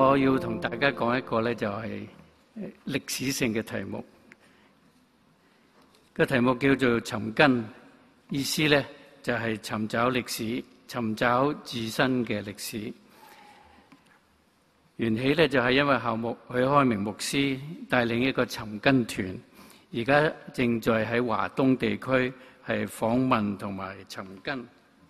我要同大家講一個咧，就係歷史性嘅題目。個題目叫做尋根，意思咧就係尋找歷史，尋找自身嘅歷史。緣起咧就係因為校牧許開明牧師帶領一個尋根團，而家正在喺華東地區係訪問同埋尋根。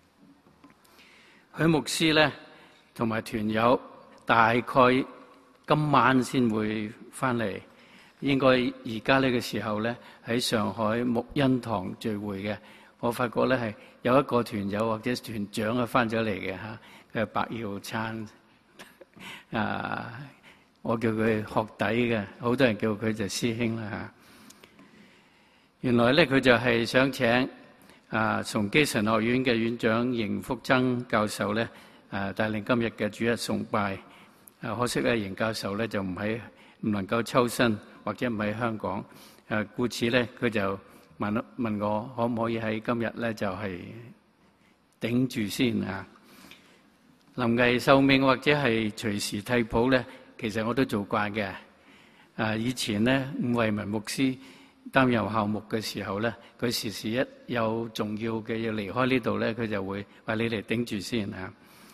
許牧師咧同埋團友大概今晚先會翻嚟，應該而家呢個時候咧喺上海沐恩堂聚會嘅。我發覺咧係有一個團友或者團長啊翻咗嚟嘅嚇，佢係白耀燦。我叫佢學弟嘅，好多人叫佢就師兄啦嚇。原來咧佢就係想請崇基神學院嘅院長邢福增教授咧帶領今日嘅主日崇拜。可惜咧邢教授咧就唔能夠抽身或者唔喺香港。故此咧佢就問我可唔可以喺今日咧就係頂住先啊。臨危受命或者係隨時替補咧，其實我都做慣嘅。以前咧伍惠文牧師擔任校牧嘅時候咧，佢時時一有重要嘅要離開呢度咧，佢就會話你嚟頂住先啊。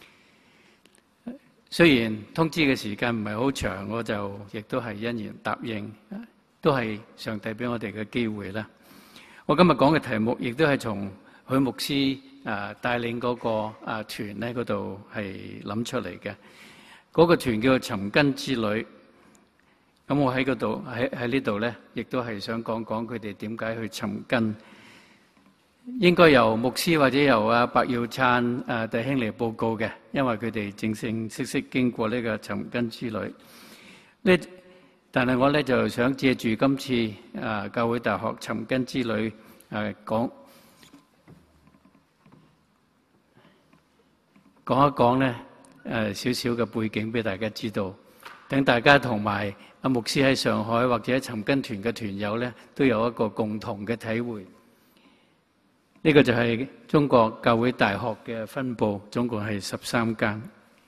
雖然通知嘅時間唔係好長，我就亦都係欣然答應，都係上帝俾我哋嘅機會啦。我今日講嘅題目亦都係從許牧師帶領嗰個團咧嗰度係諗出嚟嘅。嗰個團叫做尋根之旅。咁我喺嗰度喺呢度咧，亦都係想講講佢哋點解去尋根。應該由牧師或者由白耀燦弟兄嚟報告嘅，因為佢哋正正式式經過呢個尋根之旅。但係我咧就想借住今次教會大學尋根之旅講一講咧少少嘅背景俾大家知道，等大家同埋牧師喺上海或者尋根團嘅團友咧都有一個共同嘅體會。呢個就係中國教會大學嘅分佈，總共係13間。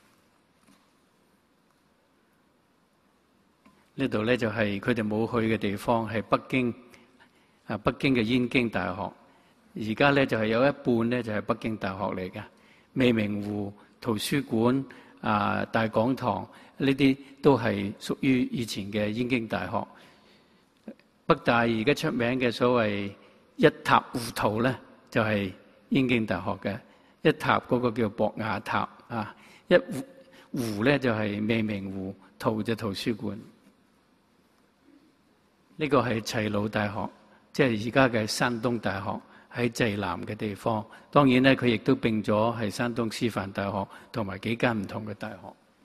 呢度咧就係佢哋冇去嘅地方，係北京嘅燕京大學。而家咧就係有一半咧就係北京大學嚟嘅。未名湖圖書館大講堂呢啲都係屬於以前嘅燕京大學。北大而家出名嘅所謂一塔湖圖咧，就係燕京大學嘅。一塔嗰個叫博雅塔一湖咧就係未名湖，圖就圖書館。呢個係齊魯大學，即係而家嘅山東大學，喺濟南嘅地方。當然咧，佢亦都並咗係山東師範大學同埋幾間唔同嘅大學。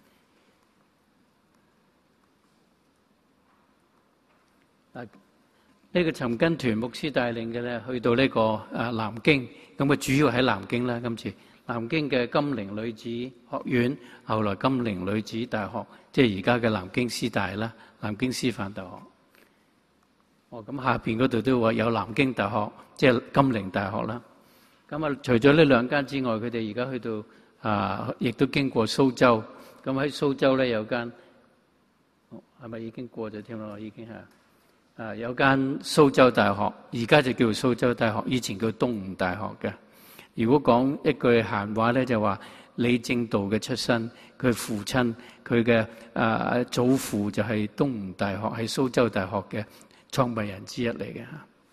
呢個尋根團牧師帶領嘅咧，去到呢個南京，咁佢主要喺南京啦。今次南京嘅金陵女子學院，後來金陵女子大學，即係而家嘅南京師大啦，南京師範大學。咁下邊嗰度都話有南京大學，即係金陵大學啦。咁除咗呢兩間之外，佢哋而家去到亦都經過蘇州。咁喺蘇州咧有間，係咪已經過咗添咯？已經係有間蘇州大學，而家就叫蘇州大學，以前叫東吳大學嘅。如果講一句閒話咧，就話李政道嘅出身，佢父親佢嘅祖父就係東吳大學，係蘇州大學嘅創辦人之一嚟嘅。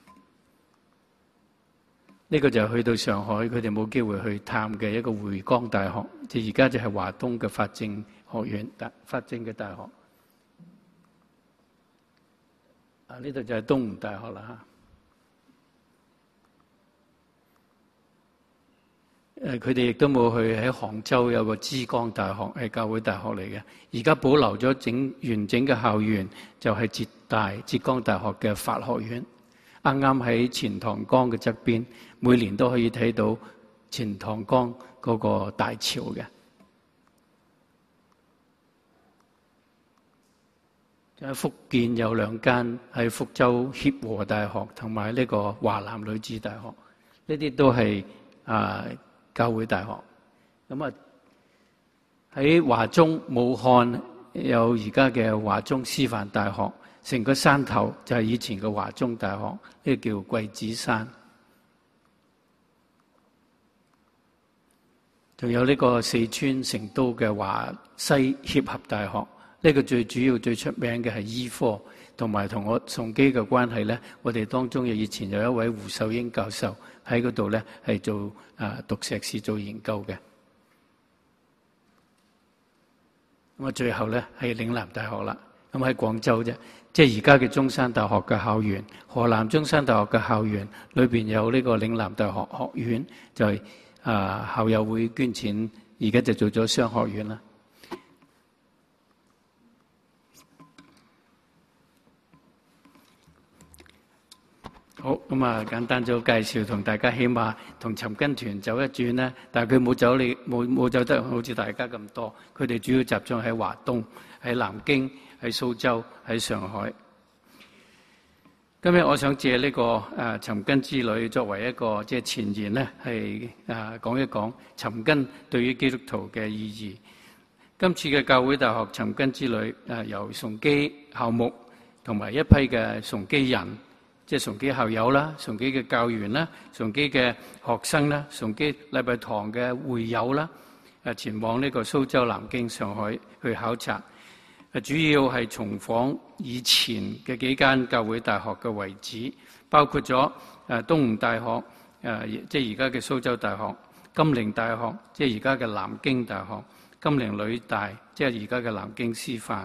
呢個就去到上海，佢哋冇機會去探嘅一個回江大學，即而家就係華東嘅法政學院，法政嘅大學。呢度就係東吳大學啦佢哋亦都冇去喺杭州有個珠江大學，係教會大學嚟嘅。而家保留咗完整嘅校園，就係浙江大學嘅法學院。啱啱喺錢塘江嘅側邊，每年都可以睇到錢塘江嗰個大潮嘅。喺福建有兩間，喺福州協和大學同埋呢個華南女子大學，呢啲都係教會大學。咁喺華中武漢有而家嘅華中師範大學，成個山頭就係以前嘅華中大學，呢個叫桂子山。仲有呢個四川成都嘅華西協和大學，呢個最主要最出名嘅係醫科，同埋同我崇基嘅關係咧，我哋當中以前有一位胡秀英教授喺嗰度咧係做讀碩士做研究嘅。咁啊，最後咧係嶺南大學啦，咁喺廣州啫，即係而家嘅中山大學嘅校園，河南中山大學嘅校園裏邊有呢個嶺南大學學院，就係校友會捐錢，而家就做咗商學院啦。好，咁啊，簡單做介紹，同大家起碼同尋根團走一轉咧，但係佢冇走得好似大家咁多，佢哋主要集中喺華東、喺南京、喺蘇州、喺上海。今日我想借呢個尋根之旅作為一個即係前言咧，係講一講尋根對於基督徒嘅意義。今次嘅教會大學尋根之旅由崇基校牧同埋一批嘅崇基人，即係崇基校友啦、崇基嘅教員啦、崇基嘅學生啦、崇基禮拜堂嘅會友啦，前往呢個蘇州、南京、上海去考察。主要係重訪以前嘅幾間教會大學嘅遺址，包括咗東吳大學，即係而家嘅蘇州大學；金陵大學，即係而家嘅南京大學；金陵女大，即係而家嘅南京師範。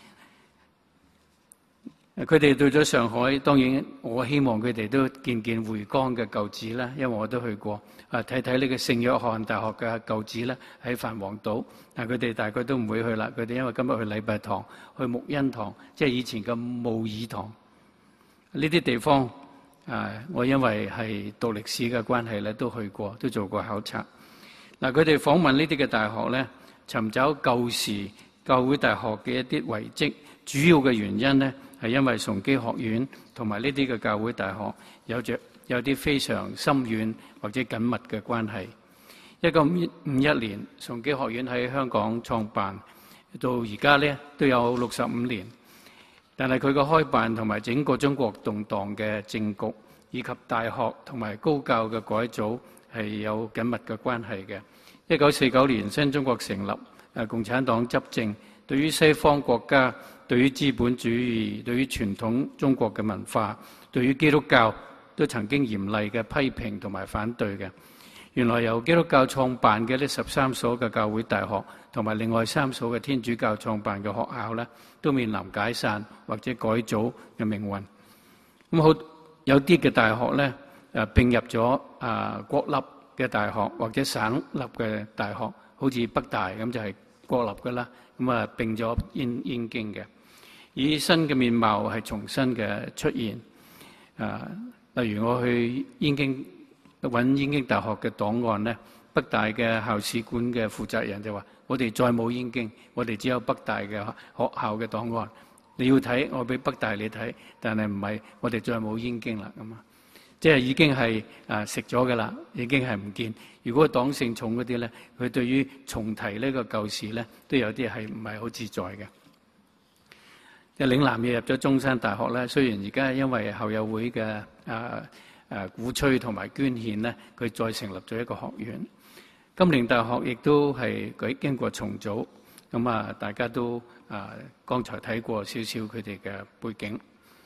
佢哋到咗上海，當然我希望佢哋都見見回江嘅舊址啦，因為我都去過。睇睇呢個聖約翰大學嘅舊址咧，喺繁黃島。但佢哋大概都唔會去啦。佢哋因為今日去禮拜堂、去沐恩堂，即係以前嘅慕爾堂呢啲地方。我因為係讀歷史嘅關係咧，都去過，都做過考察。佢哋訪問呢啲嘅大學咧，尋找舊時教會大學嘅一啲遺跡，主要嘅原因咧係因為崇基學院同埋呢啲嘅教會大學有啲非常深遠或者緊密嘅關係。1951年，崇基學院喺香港創辦，到而家咧都有65年。但係佢個開辦同埋整個中國動盪嘅政局，以及大學同埋高教嘅改組係有緊密嘅關係嘅。1949年新中國成立，共產黨執政，對於西方國家、對於資本主義、對於傳統中國嘅文化、對於基督教都曾經嚴厲嘅批評同埋反對嘅。原來由基督教創辦嘅呢13所嘅教會大學，同埋另外3所嘅天主教創辦嘅學校咧，都面臨解散或者改組嘅命運。咁好有啲嘅大學咧，並入咗國立嘅大學或者省立嘅大學，好似北大咁就係國立㗎啦。咁並咗燕京嘅，以新嘅面貌係重新嘅出現。例如我去燕京揾燕京大學嘅檔案咧，北大嘅校史館嘅負責人就話：我哋再冇燕京，我哋只有北大嘅學校嘅檔案。你要睇，我俾北大你睇，但係唔係我哋再冇燕京啦咁啊！即係已經係食咗㗎啦，已經係唔見。如果黨性重嗰啲咧，佢對於重提呢個舊事咧，都有啲係唔係好自在嘅。即係嶺南又入咗中山大學咧，雖然而家因為校友會嘅鼓吹同埋捐獻咧，佢再成立咗一個學院。金陵大學亦都係佢經過重組，咁大家都剛才睇過少少佢哋嘅背景。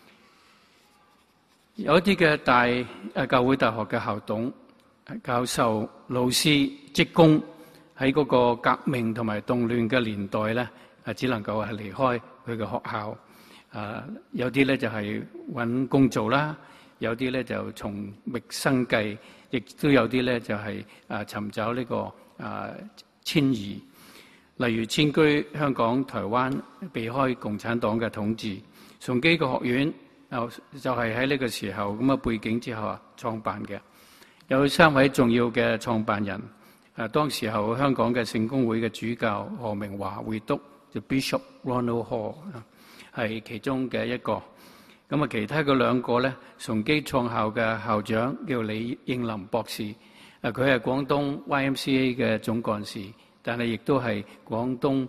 有一啲嘅大教會大學嘅校董、教授、老師、職工喺嗰個革命同埋動亂嘅年代咧，只能夠係離開佢嘅學校。有啲咧就係揾工做啦。有啲咧就從覓生計，亦都有啲咧就係尋找呢個遷移，例如遷居香港、台灣，避開共產黨嘅統治。崇基嘅學院就係喺呢個時候咁嘅背景之下創辦嘅。有3位重要嘅創辦人，當時候香港嘅聖公會嘅主教何明華會督，就 Bishop Ronald Hall 係其中嘅一個。咁其他嗰2個咧，崇基創校嘅校長叫李應林博士，佢係廣東 YMCA 嘅總幹事，但係亦都係廣東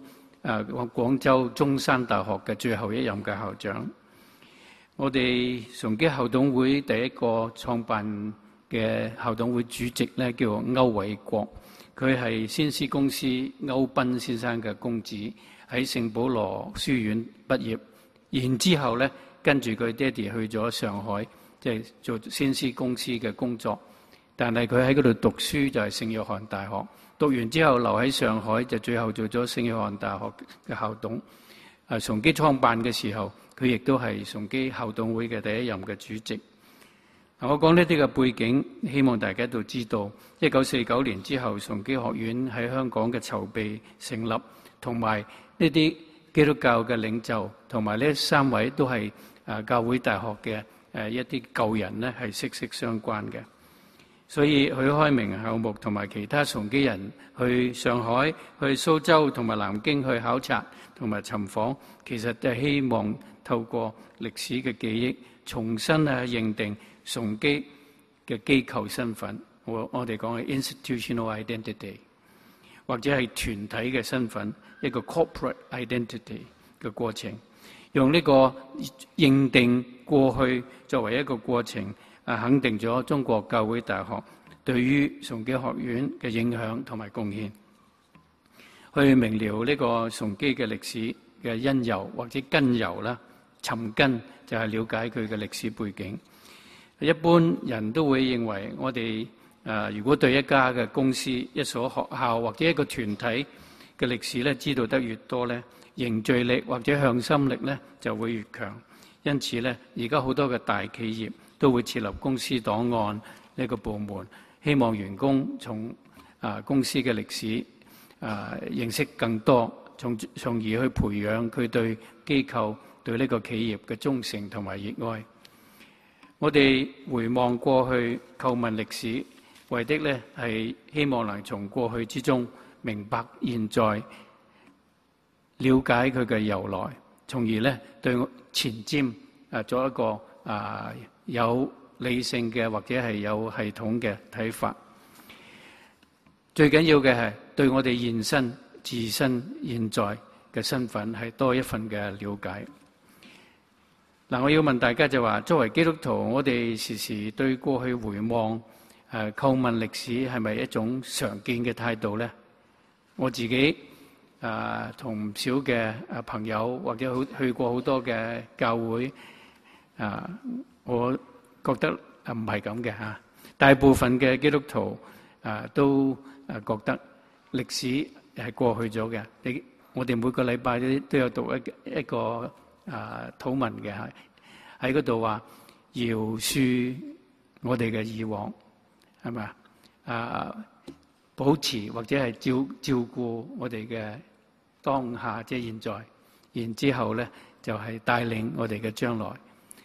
廣州中山大學嘅最後一任嘅校長。我哋崇基校董會第一個創辦嘅校董會主席咧，叫歐偉國，佢係先施公司歐斌先生嘅公子，喺聖保羅書院畢業，然之後咧跟住佢爹哋去咗上海，即係做先施公司嘅工作。但係佢喺嗰度讀書就係聖約翰大學，讀完之後留喺上海，就最後做咗聖約翰大學嘅校董。崇基創辦嘅時候，佢亦都係崇基校董會嘅第一任嘅主席。我講呢啲嘅背景，希望大家都知道。1949年之後，崇基學院喺香港嘅籌備成立，同埋呢啲基督教嘅領袖，同埋呢3位都係教會大學嘅一啲舊人呢，係息息相關嘅。所以許開明校牧同埋其他崇基人去上海、去蘇州同埋南京去考察同埋尋訪，其實都係希望透過歷史嘅記憶，重新認定崇基嘅機構身份。我哋講係 institutional identity， 或者係團體嘅身份，一個 corporate identity 嘅過程，用呢個認定過去作為一個過程。肯定咗中國教會大學對於崇基學院嘅影響同埋貢獻，去明了呢個崇基嘅歷史嘅因由或者根由啦。尋根就係了解佢嘅歷史背景。一般人都會認為我哋如果對一家嘅公司、一所學校或者一個團體嘅歷史咧知道得越多咧，凝聚力或者向心力咧就會越強。因此咧，而家好多嘅大企業都會設立公司檔案呢個部門，希望員工從公司嘅歷史認識更多，從而去培養佢對機構、對呢個企業嘅忠誠同埋熱愛。我哋回望過去，叩問歷史，為的呢係希望能從過去之中明白現在，了解佢嘅由來，從而呢對前瞻做一個有理性嘅或者係有系統嘅睇法。最緊要嘅係對我哋現身自身現在嘅身份係多一份嘅了解。嗱，我要問大家就話，作為基督徒，我哋時時對過去回望叩問歷史係咪一種常見嘅態度呢？我自己同唔少嘅朋友或者去過好多嘅教會我覺得唔係咁嘅嚇。大部分嘅基督徒都覺得歷史係過去咗嘅。我哋每個禮拜都有讀一個禱文嘅，喺嗰度話饒恕我哋嘅以往，係咪保持或者係照顧我哋嘅當下，即係現在。然之後咧就係帶領我哋嘅將來。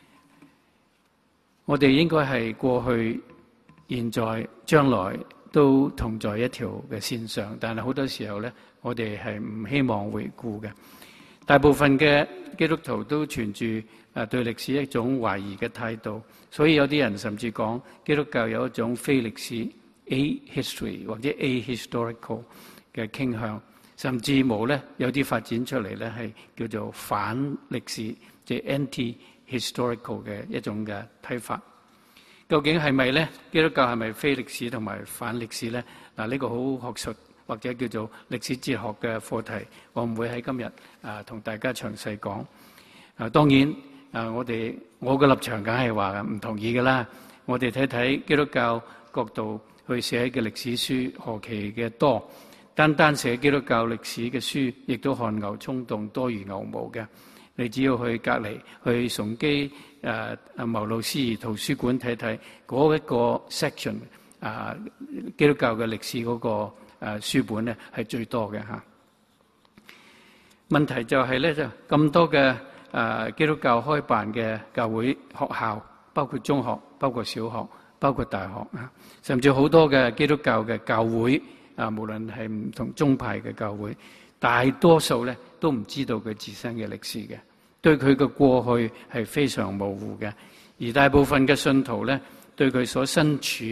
我哋應該係過去、現在、將來都同在一條嘅線上，但係好多時候咧，我哋係唔希望回顧嘅。大部分嘅基督徒都存住對歷史一種懷疑嘅態度，所以有啲人甚至講基督教有一種非歷史 （ahistory） 或者 ahistorical 嘅傾向，甚至冇咧有啲發展出嚟咧係叫做反歷史，即係 anti-historical 嘅一種嘅睇法。究竟係咪咧？基督教係咪非歷史同埋反歷史咧？嗱，呢個好學術或者叫做歷史哲學嘅課題，我唔會喺今日同大家詳細講。當然我嘅立場梗係話唔同意㗎啦。我哋睇睇基督教角度去寫嘅歷史書何其嘅多，單寫基督教歷史嘅書，亦都汗牛充棟，多如牛毛嘅。你只要去隔離去崇基牟路思義圖書館睇睇嗰一個 section 基督教嘅歷史嗰個書本咧係最多嘅嚇。問題就係咧，就咁多嘅基督教開辦嘅教會學校，包括中學、包括小學、包括大學啊，甚至好多嘅基督教嘅教會無論係唔同宗派嘅教會，大多數咧都唔知道佢自身嘅歷史嘅，對佢嘅過去係非常模糊嘅。而大部分嘅信徒咧，對佢所身處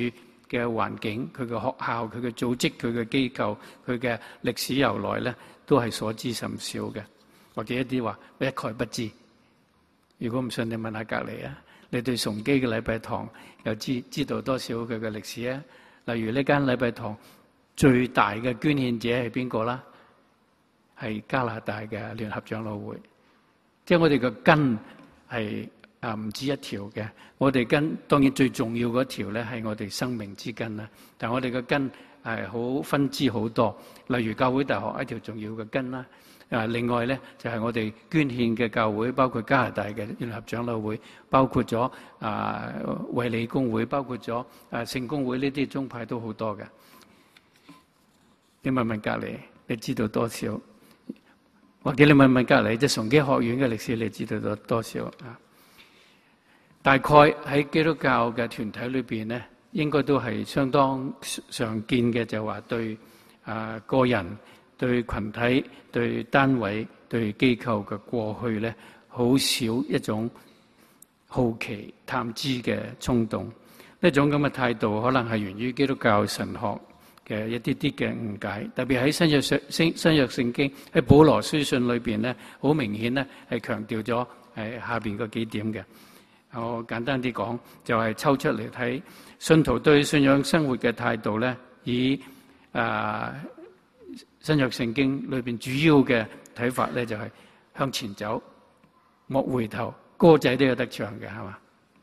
嘅環境、佢嘅學校、佢嘅組織、佢嘅機構、佢嘅歷史由來咧，都係所知甚少嘅，或者一啲話一概不知。如果唔信，你問下隔離啊，你對崇基嘅禮拜堂又知道多少佢嘅歷史啊？例如呢間禮拜堂最大嘅捐獻者係邊個啦？係加拿大嘅聯合長老會。即係我哋嘅根係唔止一條嘅，我哋根當然最重要嗰條咧係我哋生命之根啦。但係我哋嘅根係好分支好多，例如教會大學一條重要嘅根啦。另外咧就係我哋捐獻嘅教會，包括加拿大嘅聯合長老會，包括咗衛理公會，包括咗聖公會，呢啲宗派都好多嘅。你問問隔離，你知道多少？或者你問問隔離，即係崇基學院嘅歷史，你知道多少啊？大概喺基督教嘅團體裏邊咧，應該都係相當常見嘅，就話對個人、對群體、對單位、對機構嘅過去咧，好少一種好奇探知嘅衝動。呢種咁嘅態度，可能係源於基督教神學嘅一啲啲嘅誤解。特別喺新約聖經喺保羅書信裏邊咧，好明顯咧係強調咗下邊嗰幾點嘅。我簡單啲講，就係抽出嚟睇信徒對信仰生活嘅態度咧，以新約聖經裏邊主要嘅睇法咧，就係向前走，莫回頭。歌仔都有得唱嘅，係嘛？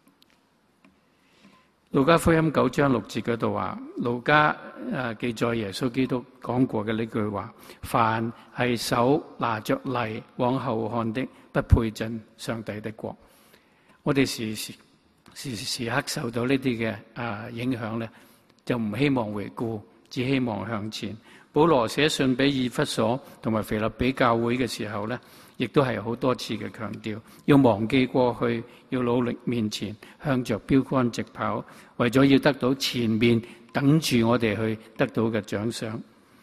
路加福音9章6節嗰度話，路加記載耶穌基督講過嘅呢句話：凡係手拿着犁往後看的，不配進上帝的國。我哋時刻受到呢啲嘅影響咧，就唔希望回顧，只希望向前。保羅寫信俾以弗所同埋腓立比教會嘅時候咧，亦都係好多次嘅強調，要忘記過去，要努力面前，向着標竿直跑，為咗要得到前面等住我哋去得到嘅獎賞。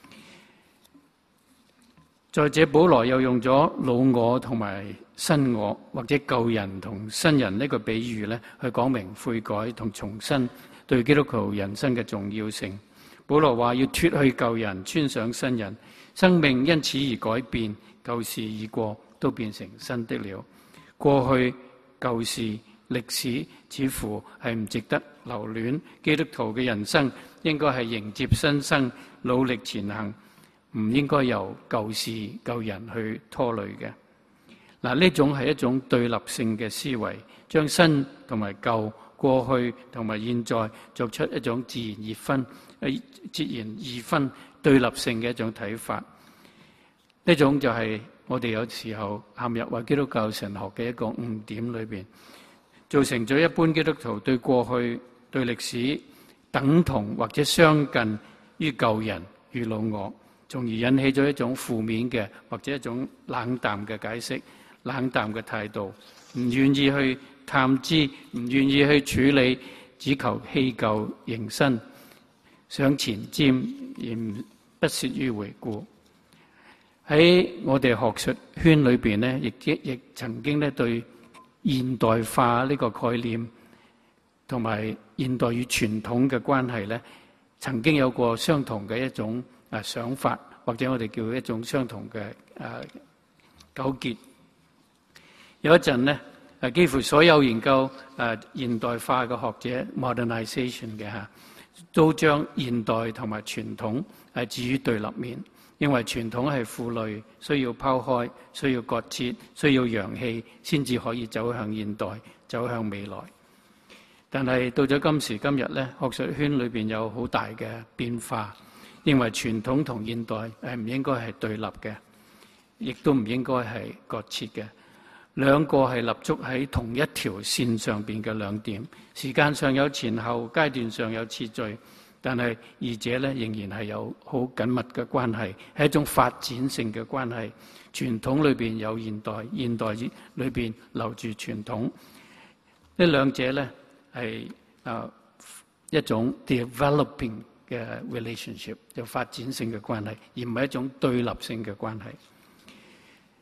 再者，保羅又用咗老我同埋新我，或者舊人同新人呢個比喻咧，去講明悔改同重生對基督徒人生嘅重要性。保羅話要脫去舊人，穿上新人，生命因此而改變，舊事已過，都變成新的了。過去舊事歷史似乎係唔值得留戀，基督徒嘅人生應該係迎接新生，努力前行，唔應該由舊事舊人去拖累嘅。嗱，呢種係一種對立性嘅思維，將新同埋舊、過去同埋現在作出一種截然二分對立性嘅一種睇法。呢種就係我哋有時候陷入話基督教神學嘅一個誤點裏邊，造成咗一般基督徒對過去、對歷史等同或者相近於舊人與老我，從而引起咗一種負面嘅或者一種冷淡嘅解釋、冷淡嘅態度，唔願意去探知，唔願意去處理，只求棄舊迎新，想前瞻而不屑於回顧。喺我哋學術圈裏邊咧，亦曾經咧對現代化呢個概念同埋現代與傳統嘅關係咧，曾經有過相同嘅一種想法，或者我哋叫一種相同嘅糾結。有一陣咧，幾乎所有研究現代化嘅學者 modernization 嘅都將現代同埋傳統置於對立面。認為傳統係負累，需要拋開，需要割切，需要揚棄，先至可以走向現代，走向未來。但係到咗今時今日咧，學術圈裏邊有好大嘅變化，認為傳統同現代唔應該係對立嘅，亦都唔應該係割切嘅。兩個係立足喺同一條線上邊嘅兩點，時間上有前後，階段上有次序。但係二者咧仍然係有好緊密嘅關係，係一種發展性嘅關係。傳統裏邊有現代，現代裏邊留住傳統。呢兩者咧係一種 developing 嘅 relationship， 就發展性嘅關係，而唔係一種對立性嘅關係。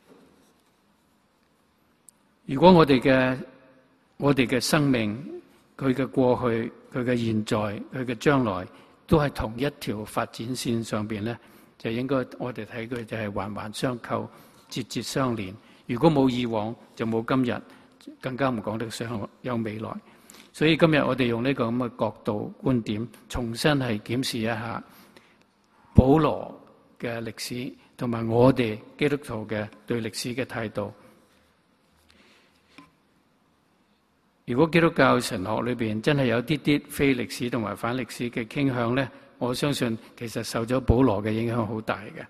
如果我哋嘅生命佢嘅過去、佢嘅現在、佢嘅將來，都係同一條發展線上邊咧，就應該我哋睇佢就係環環相扣、節節相連。如果冇以往，就冇今日，更加唔講得上有未來。所以今日我哋用呢個咁嘅角度觀點，重新係檢視一下保羅嘅歷史，同埋我哋基督徒嘅對歷史嘅態度。如果基督教神學裏邊真係有啲啲非歷史同埋反歷史嘅傾向咧，我相信其實受咗保羅嘅影響好大嘅。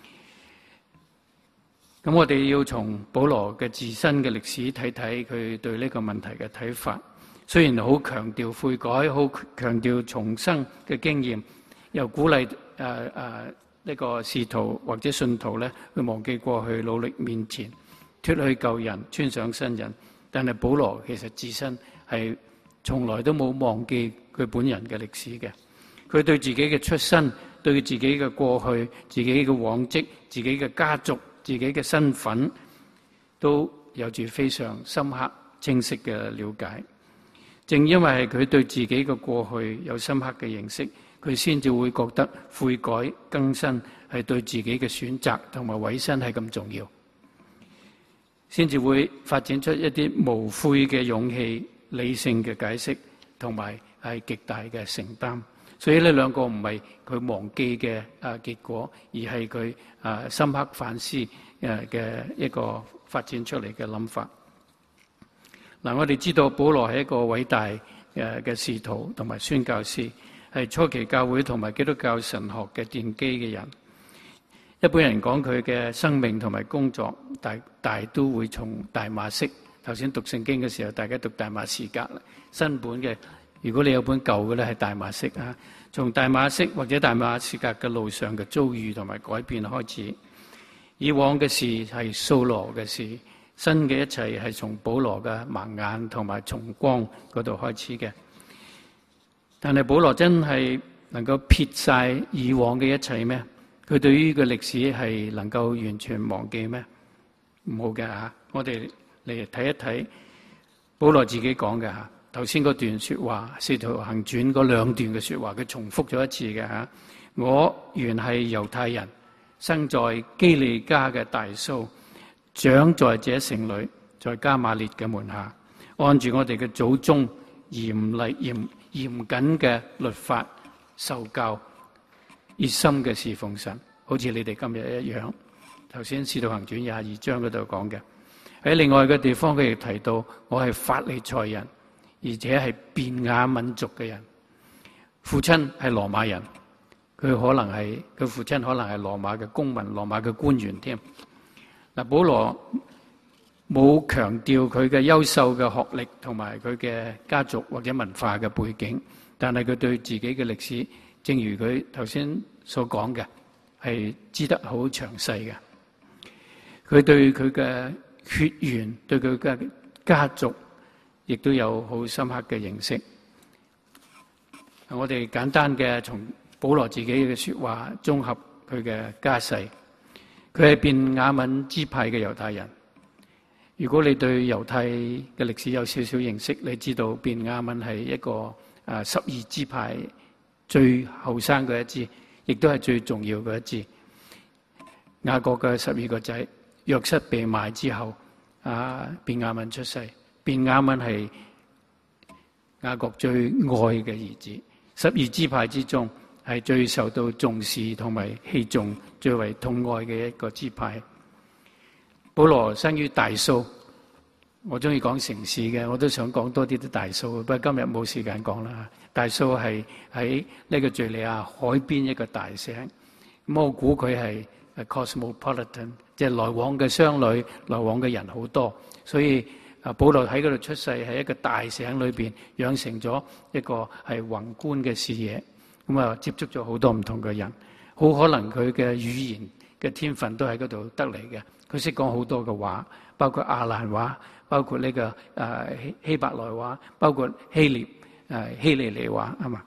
咁我哋要從保羅嘅自身嘅歷史睇睇佢對呢個問題嘅睇法。雖然好強調悔改，好強調重生嘅經驗，又鼓勵呢個使徒或者信徒咧去忘記過去，努力面前，脫去舊人，穿上新人。但係保羅其實自身係從來都冇忘記佢本人嘅歷史嘅。佢對自己嘅出身、對自己嘅過去、自己嘅往績、自己嘅家族、自己嘅身份，都有住非常深刻、清晰嘅了解。正因為係佢對自己嘅過去有深刻嘅認識，佢先至會覺得悔改更新係對自己嘅選擇同埋委身係咁重要，先至會發展出一啲無悔嘅勇氣、理性嘅解釋，同埋係極大嘅承擔。所以呢兩個唔係佢忘記嘅結果，而係佢深刻反思嘅一個發展出嚟嘅諗法。嗱，我哋知道保羅係一個偉大嘅使徒同埋宣教師，係初期教會同埋基督教神學嘅奠基嘅人。一般人講佢嘅生命同埋工作，大都會從大馬色。頭先讀聖經嘅時候，大家讀大馬士革啦。新本嘅，如果你有本舊嘅咧，係大馬色啊。從大馬色或者大馬士革嘅路上嘅遭遇同埋改變開始，以往嘅事係掃羅嘅事，新嘅一切係從保羅嘅盲眼同埋從光嗰度開始嘅。但係保羅真係能夠撇晒以往嘅一切咩？佢對於個歷史係能夠完全忘記咩？唔好嘅嚇，我哋嚟睇一睇保羅自己講嘅嚇。頭先嗰段説話，《使徒行傳》嗰兩段嘅説話，佢重複咗一次嘅嚇。我原係猶太人，生在基利家嘅大蘇，長在這城裏，在加瑪列嘅門下，按住我哋嘅祖宗嚴謹嘅律法受教，熱心嘅侍奉神，好似你哋今日一樣。頭先《使徒行傳》22章嗰度講嘅。喺另外嘅地方，佢亦提到我係法利賽人，而且係便雅憫族嘅人，父親係羅馬人，佢父親可能係羅馬嘅公民、羅馬嘅官員添。嗱，保羅冇強調佢嘅優秀嘅學歷同埋佢嘅家族或者文化嘅背景，但係佢對自己嘅歷史，正如佢頭先所講嘅，係知得好詳細嘅。佢對佢嘅血緣、對佢嘅家族，亦都有好深刻嘅認識。我哋簡單嘅從保羅自己嘅說話綜合佢嘅家世。佢係便雅憫支派嘅猶太人。如果你對猶太嘅歷史有少少認識，你知道便雅憫係一個12支派最後生嘅一支，亦都係最重要嘅一支。雅各嘅12個仔，約瑟被賣之後，便雅憫出世。便雅憫係雅各最愛嘅兒子，12支派之中係最受到重視同埋器重、最為痛愛嘅一個支派。保羅生於大蘇，我中意講城市嘅，我都想講多啲大蘇，不過今日冇時間講啦。大蘇係喺呢個敘利亞海邊一個大城，咁我估佢係 cosmopolitan， 即係來往嘅商旅、來往嘅人好多，所以保羅喺嗰度出世，喺一個大城裏邊養成咗一個係宏觀嘅視野，咁接觸咗好多唔同嘅人，好可能佢嘅語言嘅天分都喺嗰度得嚟嘅。佢識講好多嘅話，包括亞蘭話，包括呢個希伯來話，包括希利尼話啊嘛。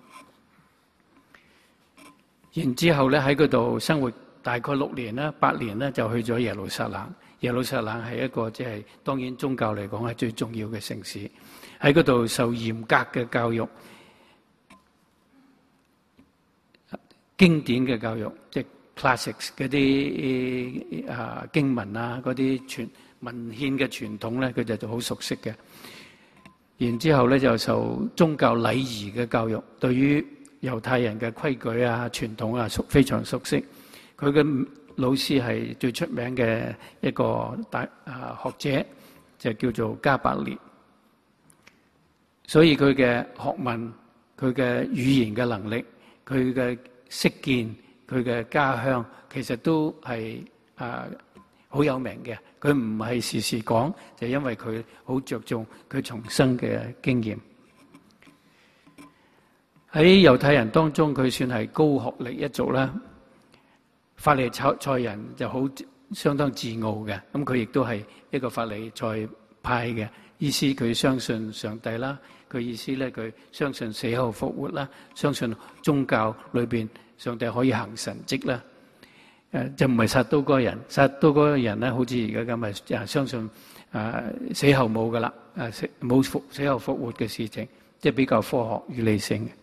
然之後咧喺嗰度生活大概6年啦、8年咧，就去咗耶路撒冷。 耶路撒冷係一個即係當然宗教嚟講係最重要嘅城市，喺嗰度受嚴格嘅教育、經典嘅教育，即係 classics 嗰啲經文啊，嗰啲文獻嘅傳統咧，佢就好熟悉嘅。然之後咧就受宗教禮儀嘅教育，對於猶太人嘅規矩啊、傳統啊非常熟悉。佢嘅老師係最出名嘅一個學者，就叫做加百列。所以佢嘅學問、佢嘅語言嘅能力、佢嘅識見、佢嘅家鄉，其實都係好有名嘅。佢唔係時時講，就因為佢好着重佢重生嘅經驗。喺猶太人當中，佢算係高學歷一族啦。法利賽人就好相當自傲嘅，咁佢亦都係一個法利賽派嘅意思。佢相信上帝啦，佢意思咧，佢相信死後復活啦，相信宗教裏邊上帝可以行神蹟啦。就唔係撒都該人，撒都該人咧，好似而家咁啊，相信死後冇噶啦，冇死後復活嘅事情，即係比較科學與理性嘅。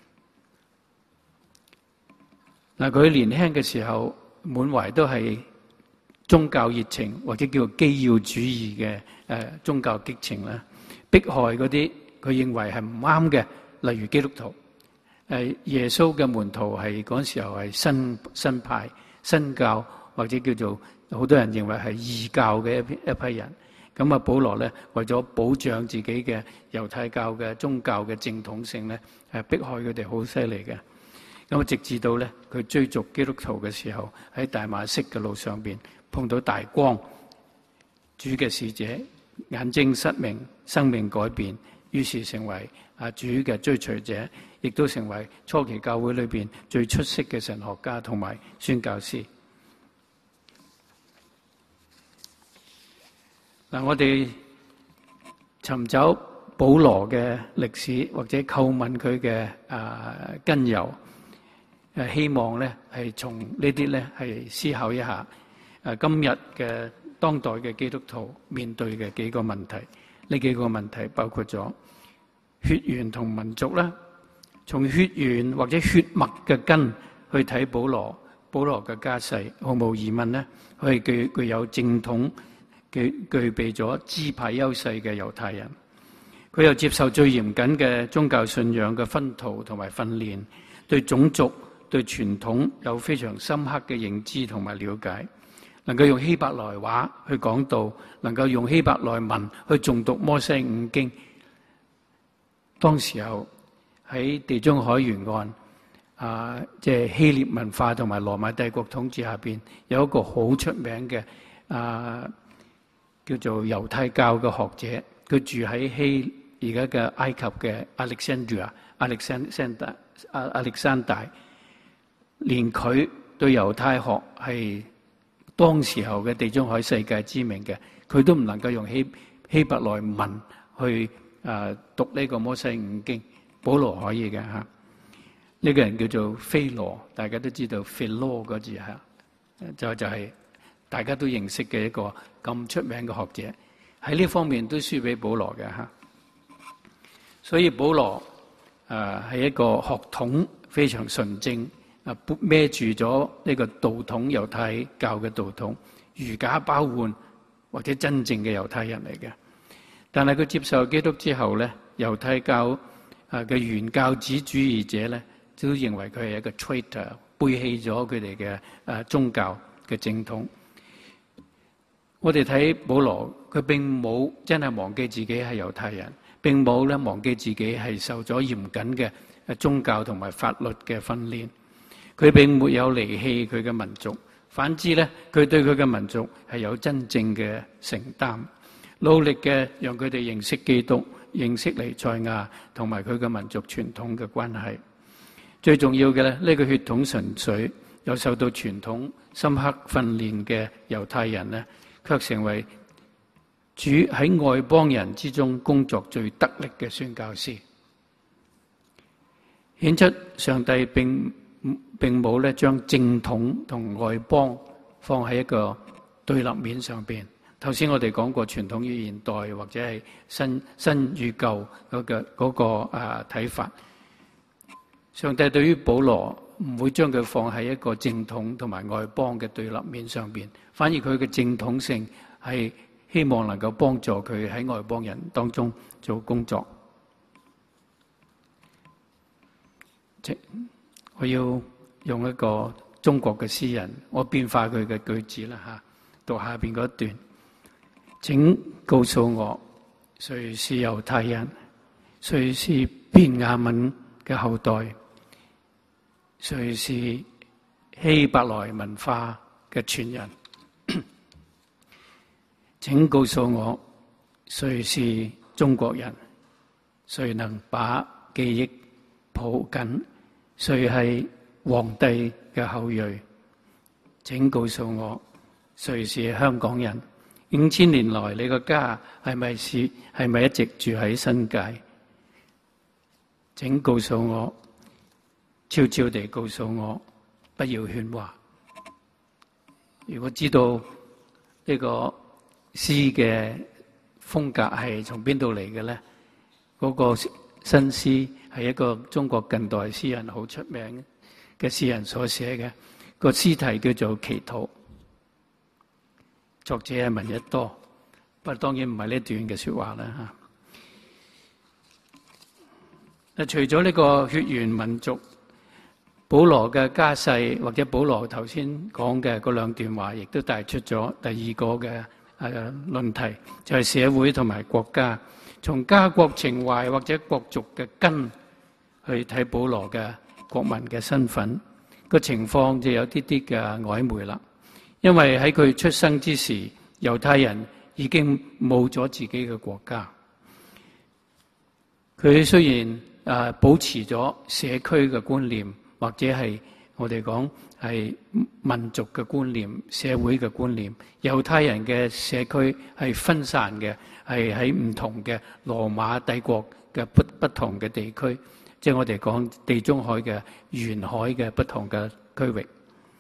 嗱，佢年輕嘅時候滿懷都係宗教熱情或者叫做基要主義嘅宗教激情啦，迫害嗰啲佢認為係唔啱嘅，例如基督徒。耶穌嘅門徒係嗰時候係新派、新教或者叫做好多人認為係異教嘅一批人。咁啊，保羅咧為咗保障自己嘅猶太教嘅宗教嘅正統性咧，係迫害佢哋好犀利嘅。咁直至到咧，佢追逐基督徒嘅時候，喺大馬色嘅路上邊碰到大光，主嘅使者眼睛失明，生命改變，於是成為主嘅追隨者，亦都成為初期教會裏邊最出色嘅神學家同埋宣教師。嗱，我哋尋找保羅嘅歷史或者叩問佢嘅根由。希望咧係從呢啲咧係思考一下今日嘅當代嘅基督徒面對嘅幾個問題。呢幾個問題包括咗血緣同民族啦，從血緣或者血脈嘅根去睇保羅嘅家世，毫無疑問咧，佢係具有正統、具備咗支派優勢嘅猶太人。佢又接受最嚴謹嘅宗教信仰嘅薰陶同埋訓練，對種族、對傳統有非常深刻嘅認知同埋了解，能夠用希伯來話去講道，能夠用希伯來文去誦讀摩西五經。當時候喺地中海沿岸即係希臘文化同埋羅馬帝國統治下邊，有一個好出名嘅叫做猶太教嘅學者，佢住喺而家嘅埃及嘅亞歷山大。連佢對猶太學係當時候嘅地中海世界知名嘅，佢都唔能夠用希伯來文去讀呢個摩西五經。保羅可以嘅嚇。呢個人叫做菲羅，大家都知道 Philo 嗰字嚇，就係大家都認識嘅一個咁出名嘅學者。喺呢方面都輸俾保羅嘅嚇。所以保羅係一個學統非常純正。孭住咗呢個道統猶太教嘅道統，如假包換或者真正嘅猶太人嚟嘅。但係佢接受基督之後咧，猶太教嘅原教旨主義者咧，都認為佢係一個 traitor， 背棄咗佢哋嘅宗教嘅正統。我哋睇保羅，佢並冇真係忘記自己係猶太人，並冇咧忘記自己係受咗嚴謹嘅宗教同埋法律嘅訓練。佢並沒有離棄佢嘅民族，反之咧，佢對佢嘅民族係有真正嘅承擔，努力嘅讓佢哋認識基督、認識彌賽亞同埋佢嘅民族傳統嘅關係。最重要嘅咧，呢個血統純粹有受到傳統深刻訓練嘅猶太人咧，卻成為主喺外邦人之中工作最得力嘅宣教師，顯出上帝並冇咧將正統同外邦放喺一個對立面上邊。頭先我哋講過傳統與現代，或者係新與舊嗰個睇法。上帝對於保羅唔會將佢放喺一個正統同埋外邦嘅對立面上邊，反而佢嘅正統性係希望能夠幫助佢喺外邦人當中做工作。我要用一個中國嘅詩人，我變化佢嘅句子啦嚇，讀下邊嗰一段。請告訴我，誰是猶太人？誰是便雅憫嘅後代？誰是希伯來文化嘅傳人？請告訴我，誰是中國人？誰能把記憶抱緊？誰係皇帝嘅後裔？請告訴我，誰是香港人？5000年來，你個家係咪一直住喺新界？請告訴我，悄悄地告訴我，不要喧嘩。如果知道呢個詩嘅風格係從邊度嚟嘅咧？嗰個新詩係一個中國近代詩人好出名嘅詩人所寫嘅，個詩題叫做《祈禱》，作者係聞一多，不過當然唔係呢段嘅說話啦嚇。除咗呢個血緣民族，保羅嘅家世或者保羅頭先講嘅嗰兩段話，亦都帶出咗第二個嘅論題，就係社會同埋國家。從家國情懷或者國族嘅根去睇保羅嘅國民嘅身份，個情況就有啲啲嘅曖昧啦。因為喺佢出生之時，猶太人已經冇咗自己嘅國家。佢雖然保持咗社區嘅觀念，或者係我哋講係民族嘅觀念、社會嘅觀念。猶太人嘅社區係分散嘅，係喺唔同嘅羅馬帝國嘅不同嘅地區，即係我哋講地中海嘅沿海嘅不同嘅區域。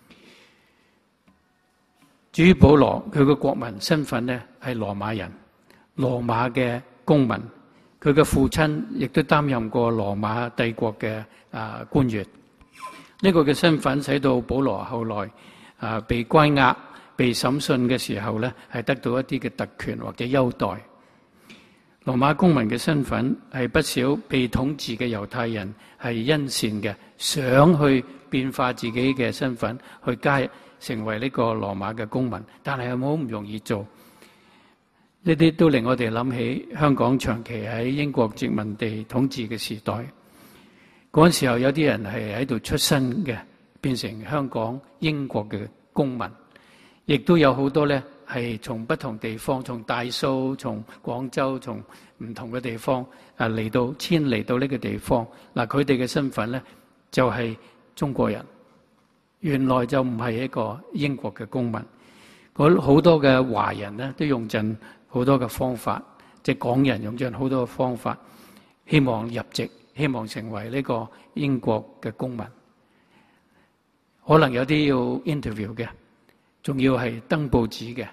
至於保羅，佢嘅國民身份呢係羅馬人，羅馬嘅公民。佢嘅父親亦都擔任過羅馬帝國嘅官員。呢個嘅身份使到保羅後來被關押、被審訊嘅時候呢，係得到一啲嘅特權或者優待。羅馬公民嘅身份係不少被統治嘅猶太人係欣羨嘅，想去變化自己嘅身份，去成為呢個羅馬嘅公民，但係好唔容易做。呢啲都令我哋諗起香港長期喺英國殖民地統治嘅時代。嗰陣時候有啲人係喺度出生嘅，變成香港、英國嘅公民，亦都有好多咧係從不同地方，從大蘇、從廣州、從唔同嘅地方遷嚟到呢個地方。佢哋嘅身份咧就係中國人，原來就唔係一個英國嘅公民。好多嘅華人咧都用盡好多嘅方法，即係港人用盡好多嘅方法，希望入籍，希望成為呢個英國嘅公民。可能有啲要 interview 嘅，仲要係登報紙嘅。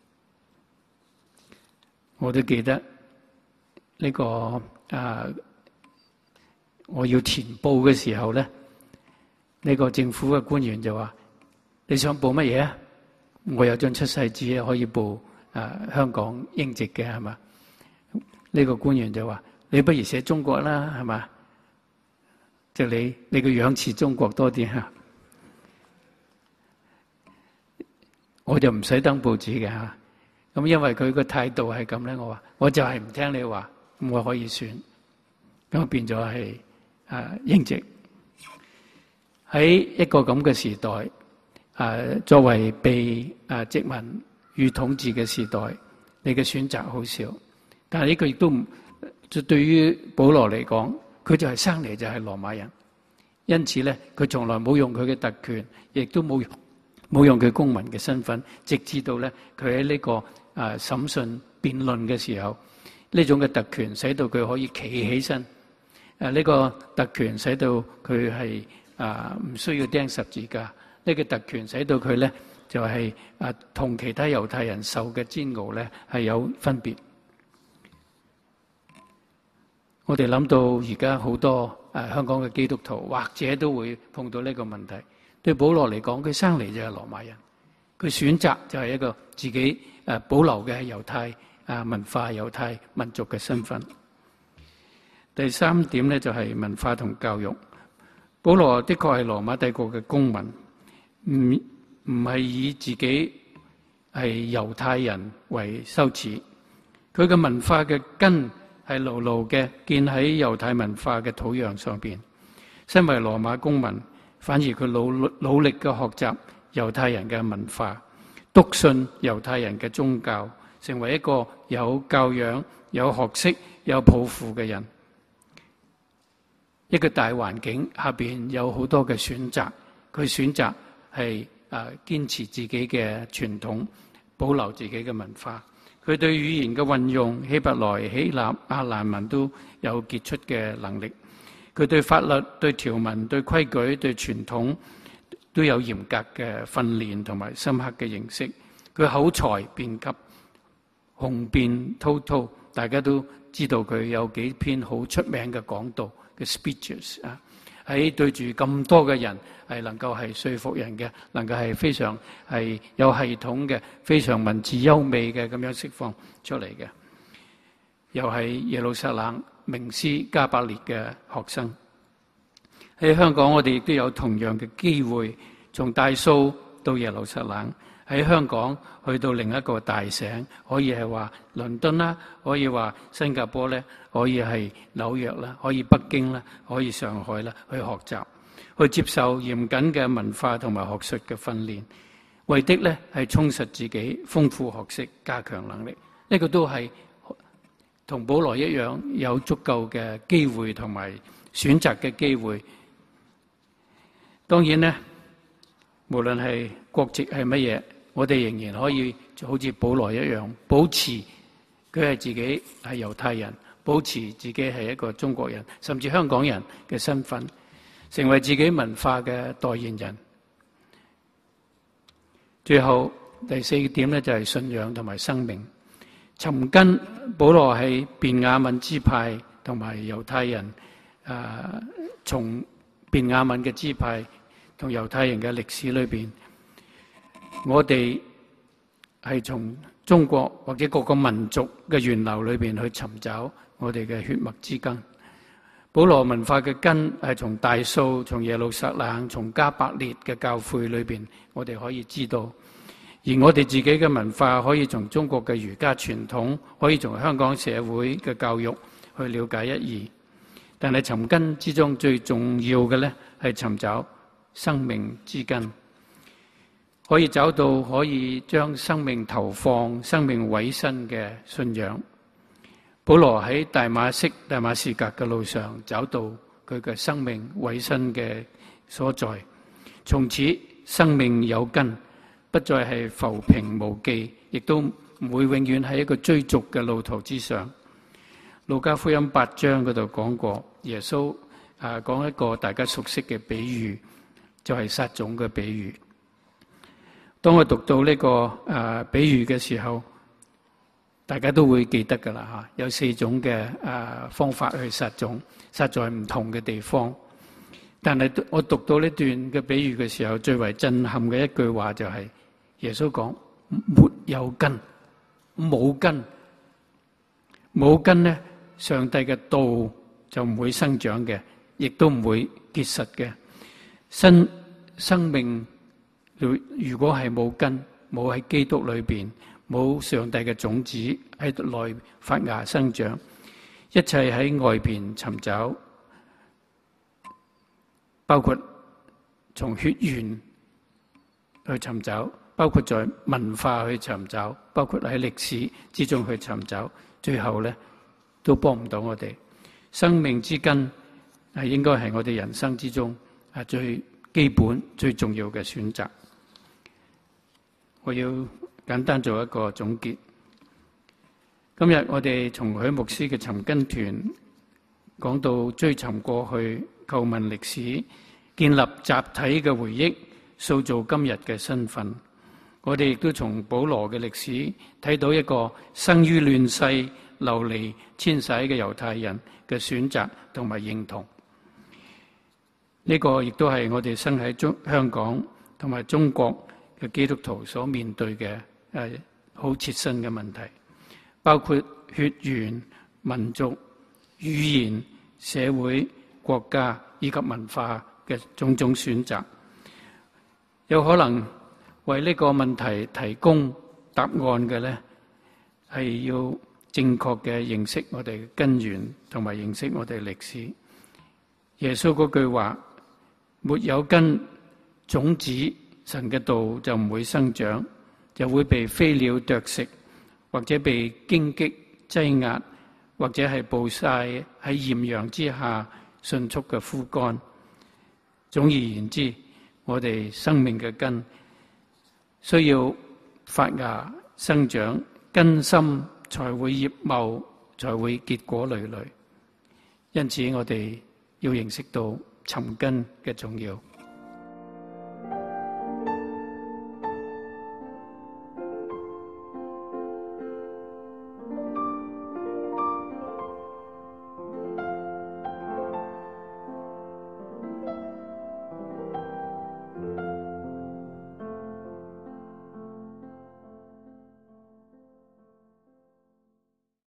我都記得呢個我要填報嘅時候咧，呢個政府嘅官員就話：你想報乜嘢啊？我有張出世紙可以報香港英籍嘅，係嘛？呢個官員就話：你不如寫中國啦，係嘛？即係你個樣似中國多啲嚇。我就唔使登報紙嘅嚇。咁因為佢個態度係咁咧，我話我就係唔聽你話，咁我可以選。咁變咗係英籍。喺一個咁嘅時代。作為被殖民與統治嘅時代，你嘅選擇好少。但係呢個亦都唔，對於保羅嚟講，佢就係生嚟就係羅馬人，因此咧，佢從來冇用佢嘅特權，亦都冇用佢公民嘅身份，直至到咧佢喺呢個審訊辯論嘅時候，呢種嘅特權使到佢可以企起身。呢個特權使到佢係唔需要釘十字架。呢個特權使到佢咧就係同其他猶太人受嘅煎熬咧係有分別。我哋諗到而家好多香港嘅基督徒，或者都會碰到呢個問題。對保羅嚟講，佢生嚟就係羅馬人，佢選擇就係一個自己保留嘅猶太文化、猶太民族嘅身份。第三點咧就係文化同教育。保羅的確係羅馬帝國嘅公民，唔係以自己係猶太人為羞恥。佢嘅文化嘅根係牢牢嘅建喺猶太文化嘅土壤上邊。身為羅馬公民，反而佢努力嘅學習猶太人嘅文化，篤信猶太人嘅宗教，成為一個有教養、有學識、有抱負嘅人。一個大環境下邊有好多嘅選擇，佢選擇係堅持自己嘅傳統，保留自己嘅文化。佢對語言嘅運用，希伯來、希臘、亞蘭文都有傑出嘅能力。佢對法律、對條文、對規矩、對傳統都有嚴格嘅訓練同埋深刻嘅認識。佢口才辯捷，雄辯滔滔，大家都知道佢有幾篇好出名嘅講道嘅 speeches 喺對住咁多嘅人係能夠係說服人嘅，能夠係非常係有系統嘅，非常文字優美嘅咁樣釋放出嚟嘅。又係耶路撒冷名師加百列嘅學生。喺香港我哋亦都有同樣嘅機會，從大蘇到耶路撒冷，喺香港去到另一個大城，可以係話倫敦啦，可以話新加坡咧，可以係紐約啦，可以北京啦，可以上海啦，去學習，去接受嚴謹嘅文化同埋學術嘅訓練，為的咧係充實自己，豐富學識，加強能力。呢個都係同保羅一樣，有足夠嘅機會同埋選擇嘅機會。當然咧，無論係國籍係乜嘢，我哋仍然可以好似保羅一樣，保持佢係自己係猶太人，保持自己係一個中國人，甚至香港人嘅身份，成為自己文化嘅代言人。最後第四點咧就係信仰同埋生命。尋根，保羅係便雅憫支派同埋猶太人，從便雅憫嘅支派同猶太人嘅歷史裏邊，我哋係從中國或者各個民族嘅源流裏邊去尋找我哋嘅血脈之根。保羅文化嘅根係從大蘇、從耶路撒冷、從加百列嘅教會裏邊，我哋可以知道。而我哋自己嘅文化可以從中國嘅儒家傳統，可以從香港社會嘅教育去了解一二。但係尋根之中最重要嘅咧，係尋找生命之根。可以找到可以將生命投放、生命委身嘅信仰。保羅喺大馬士革嘅路上找到佢嘅生命委身嘅所在，從此生命有根，不再係浮萍無記，亦都唔會永遠喺一個追逐嘅路途之上。路加福音8章嗰度講過，耶穌講一個大家熟悉嘅比喻，就係撒種嘅比喻。當我讀到呢個比喻嘅時候，大家都會記得㗎啦嚇。有4種嘅方法去撒種，撒在唔同嘅地方。但係我讀到呢段嘅比喻嘅時候，最為震撼嘅一句話就係耶穌講：沒有根，冇根，冇根呢，上帝嘅道就唔會生長嘅，亦都唔會結實嘅。生命如果係冇根，冇喺基督裏邊，冇上帝嘅種子喺內發芽生長，一切喺外邊尋找，包括從血緣去尋找，包括在文化去尋找，包括喺歷史之中去尋找，最後咧都幫唔到我哋。生命之根係應該係我哋人生之中最基本、最重要嘅選擇。我要簡單做一個總結。今日我哋從許牧師嘅尋根團講到追尋過去、叩問歷史、建立集體嘅回憶、塑造今日嘅身份。 我哋亦都從保羅嘅歷史睇到一個生於亂世、流離遷徙嘅猶太人嘅選擇同埋認同。呢個亦都係我哋生喺香港同埋中國嘅基督徒所面對嘅好切身嘅問題，包括血緣、民族、語言、社會、國家以及文化嘅種種選擇，有可能為呢個問題提供答案嘅呢，係要正確嘅認識我哋嘅根源，同埋認識我哋歷史。耶穌嗰句話：沒有根，種子神嘅道就唔會生長，就會被飛鳥啄食，或者被荊棘擠壓，或者係暴曬喺豔陽之下迅速嘅枯乾。總而言之，我哋生命嘅根需要發芽生長，根深才會葉茂，才會結果累累。因此我哋要認識到尋根嘅重要。